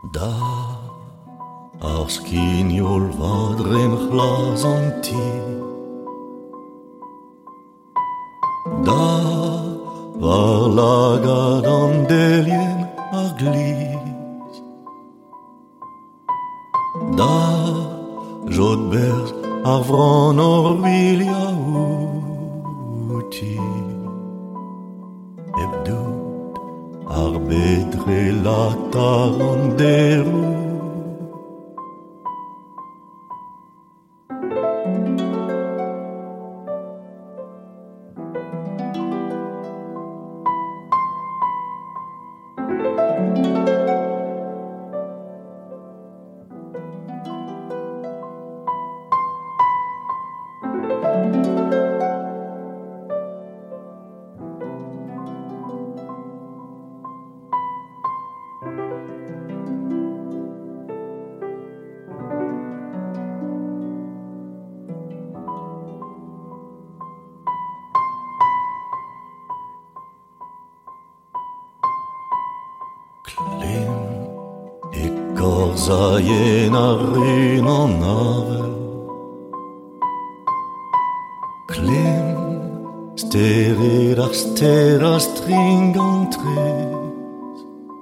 Da, ar skiniol vadrem c'hlas an ti. Da, war lagad an delien ar glis. Da, jod berz ar vran or wilia outi. Ebdout ar bedre latar an derou. Klim e korzaien ar rin an avel. Klim stered ar sted a string an trez.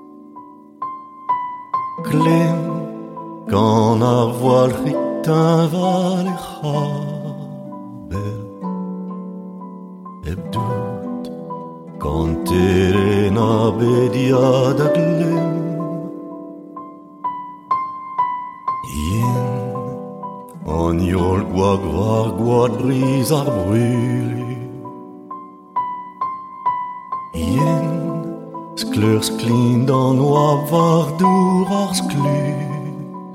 Klim gant ar voal c'hitin val e c'habel. Ebdout gant eren abediad a glem. Yen an yol gwag war gwad briz ar bruli. Yen skleur sklin dan oa var dour ar sklus.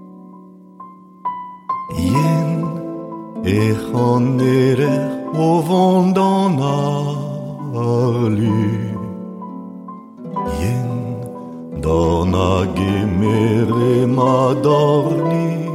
Yen ec'han erer o vont an ar lu. Yen dan a gemere ma dorni.